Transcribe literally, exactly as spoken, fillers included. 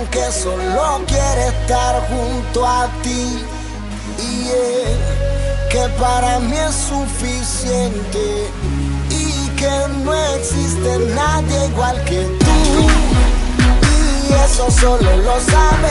que solo quiere estar junto a ti. Y yeah, que para mí es suficiente y que no existe nadie igual que tú. Y eso solo lo sabes